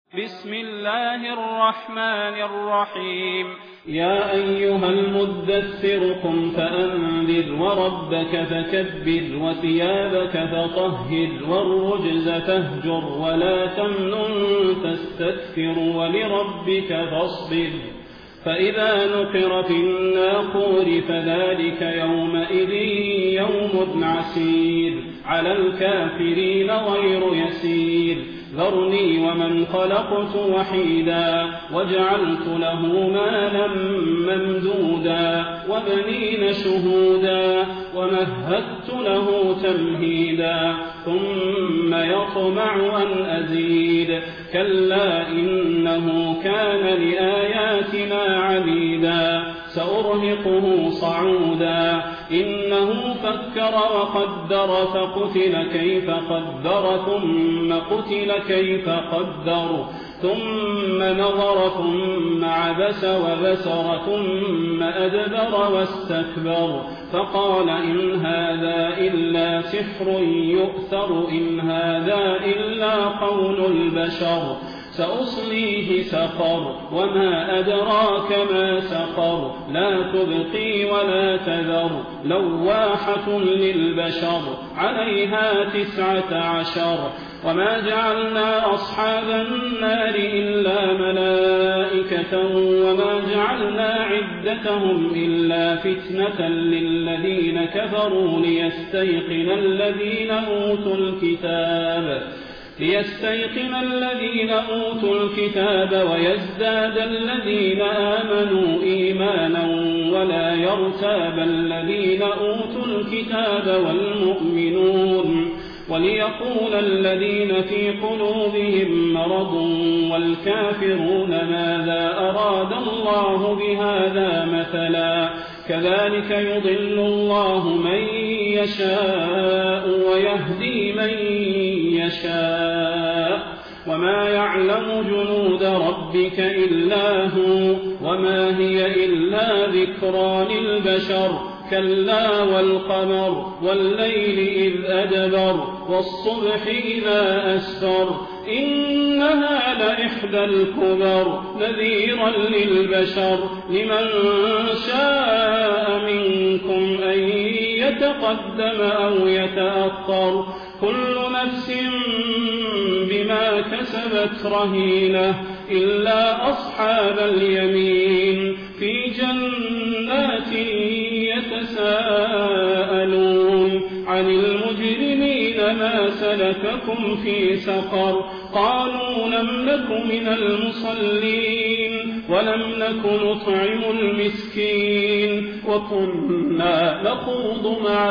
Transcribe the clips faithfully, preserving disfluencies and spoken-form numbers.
بسم الله الرحمن الرحيم يا أيها المدثر قم فأنذر وربك فكبر وثيابك فطهر والرجز فاهجر ولا تمنن تستكثر ولربك فاصبر فإذا نقر في الناقور فذلك يومئذ يوم عسير على الكافرين غير يسير ذرني ومن خلقت وحيدا وجعلت له مالا ممدودا وبنين شهودا ومهدت له تمهيدا ثم يطمع أن أزيد كلا إنه كان لآياتنا عنيدا سأرهقه صعودا إنه فكر وقدر فقتل كيف قدر ثم قتل كيف قدر ثم نظر ثم عبس وبسر ثم أدبر واستكبر فقال إن هذا إلا سحر يؤثر إن هذا إلا قول البشر سأصليه سقر وما أدراك ما سقر لا تبقي ولا تذر لواحة للبشر عليها تسعة عشر وما جعلنا أصحاب النار إلا ملائكة وما جعلنا عدتهم إلا فتنة للذين كفروا ليستيقن الذين أوتوا الكتاب ليستيقن الذين أوتوا الكتاب ويزداد الذين آمنوا إيمانا ولا يرتاب الذين أوتوا الكتاب والمؤمنون وليقول الذين في قلوبهم مرض والكافرون ماذا أراد الله بهذا مثلا كذلك يضل الله من يشاء ويهدي من يشاء وما يعلم جنود ربك إلا هو وما هي إلا ذكرى للبشر كلا والقمر والليل إذ أدبر والصبح إذا أسفر إنها لإحدى الكبر نذيرا للبشر لمن شاء منكم أن يتقدم أو يتأخر كل نفس بما كسبت رهينة إلا أصحاب اليمين في جنات يتساءلون عن المجرمين ما سلككم في سقر قالوا لم نك من المصلين ولم نك نطعم المسكين وكنا نخوض مع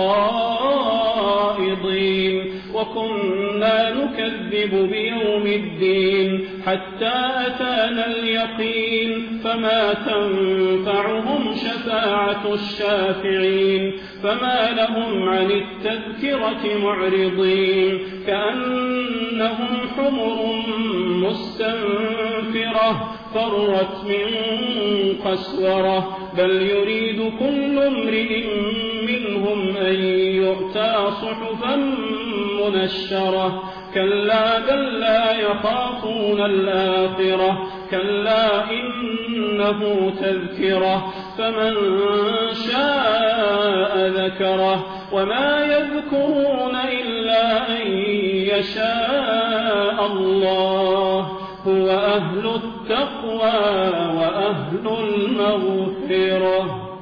الخائضين وكنا نكذب بيوم الدين حتى أتانا اليقين فما تنفعهم شفاعة الشافعين فما لهم عن التذكرة معرضين كأنهم حمر مستنفرة فرت من قسورة بل يريد كل امرئ منهم أن يؤتى صحفا منشرة كلا بل لا يخافون الآخرة كلا إنه تذكرة فمن شاء ذكره وما يذكرون إلا أن يشاء الله هو أهل التقوى وأهل المغفرة.